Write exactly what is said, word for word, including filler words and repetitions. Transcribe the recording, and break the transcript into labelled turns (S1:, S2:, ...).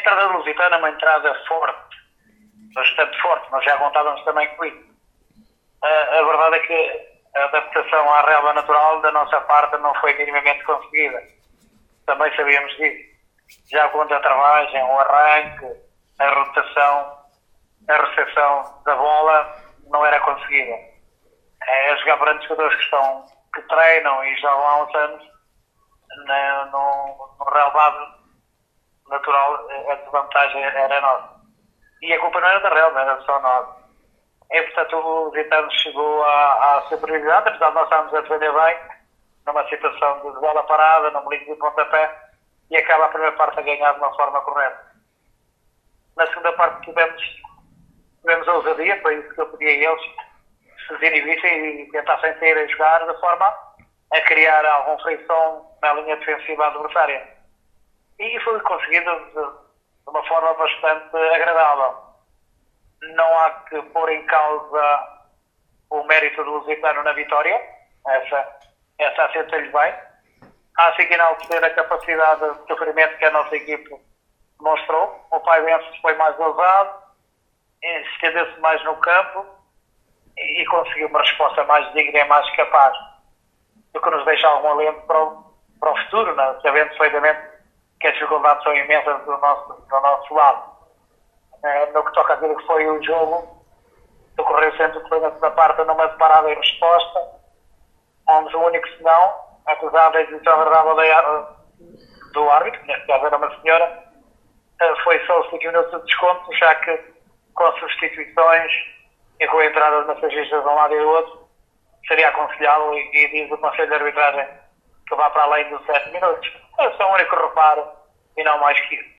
S1: entrada do Lusitano é uma entrada forte, bastante forte, mas já contávamos também com isso. A, a verdade é que a adaptação à relva natural da nossa parte não foi minimamente conseguida. Também sabíamos disso. Já quanto à travagem, o arranque, a rotação, a recepção da bola não era conseguida. É jogar perante jogadores que, estão, que treinam e jogam há uns anos no, no, no relvado natural, a desvantagem era nossa. E a culpa não era da relva, era só nossa. E, portanto, o Lusitano chegou à, à superioridade, apesar de nós estarmos a defender bem, numa situação de bola parada, num melinho de pontapé, e acaba a primeira parte a ganhar de uma forma correta. Na segunda parte tivemos, tivemos a ousadia, foi isso que eu pedi a eles, se desinibissem e tentassem sair a jogar de forma a criar algum frição na linha defensiva adversária. E foi conseguido de, de uma forma bastante agradável. Não há que pôr em causa o mérito do Lusitano na vitória, essa, essa aceita-lhe bem. Há sim que enaltecer a capacidade de sofrimento que a nossa equipe demonstrou. O Paivense foi mais ousado, estendeu-se mais no campo e conseguiu uma resposta mais digna e mais capaz, o que nos deixa algum alento para o, para o futuro, né? Sabendo perfeitamente que as dificuldades são imensas do nosso, do nosso lado. No que toca a dizer que foi o jogo, ocorreu sempre que foi na segunda parte numa parada em resposta, onde o único senão, apesar da exibição agradável do árbitro, que neste caso era uma senhora, foi só os cinco minutos de desconto, já que com substituições e com a entrada de massagistas de um lado e do outro, seria aconselhável e, e diz o Conselho de Arbitragem que vá para além dos sete minutos. É só um único reparo e não mais que isso.